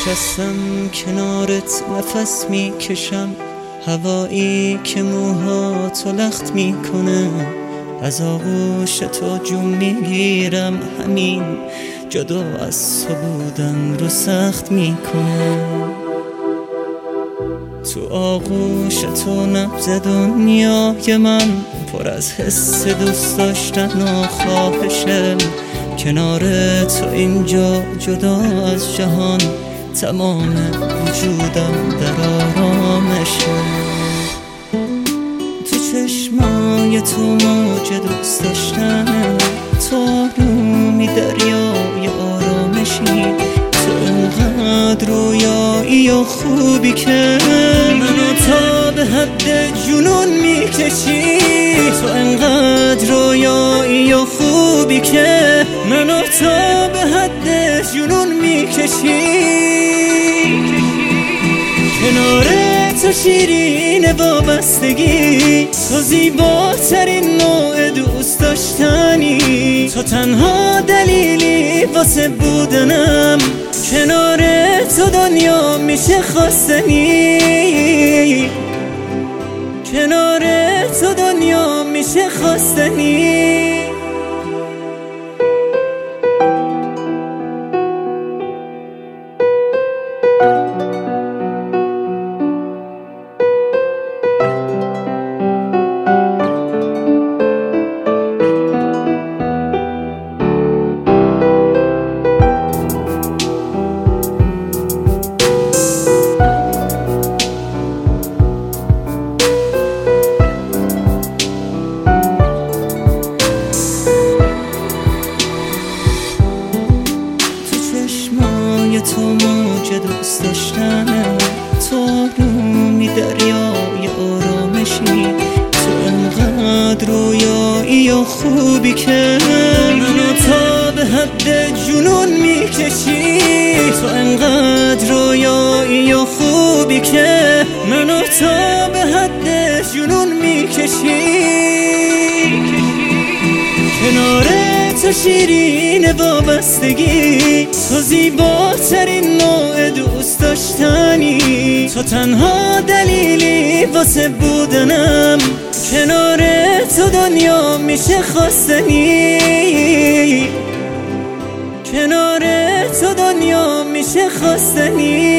نشستم کنارت نفس میکشم، هوایی که موهاتو لخت میکنه، از آغوش تو جون میگیرم، همین جدا از تو بودن رو سخت میکنه. تو آغوش تو نبض دنیای من پر از حس دوست داشتن و خواهشه، کنار تو اینجا جدا از جهان تمام وجودم در آرامشه. تو چشمای تو موج دوست داشتن، تو آرومی دریای آرامشی، تو انقدر رویایی و خوبی که منو تا به حد جنون میکشی، تو انقدر رویایی و خوبی که منو تا به حد جنون میکشی. کنار تو شیرین وابستگی، تو زیباترین نوع دوست داشتنی، تو تنها دلیلی واسه بودنم، کنار تو دنیا میشه خواستنی، کنار تو دنیا میشه خواستنی. تو موج دوست داشتن، تو آرومی دریای آرامشی، تو انقدر رویایی و خوبی که منو تا به حد جنون میکشی، تو انقدر رویایی و خوبی که منو تا به حد جنون میکشی. کنار تو شیرین وابستگی، تو زیباترین نوع دوست داشتنی، تو تنها دلیلی واسه بودنم، کنار تو دنیا میشه خواستنی، کنار تو دنیا میشه خواستنی.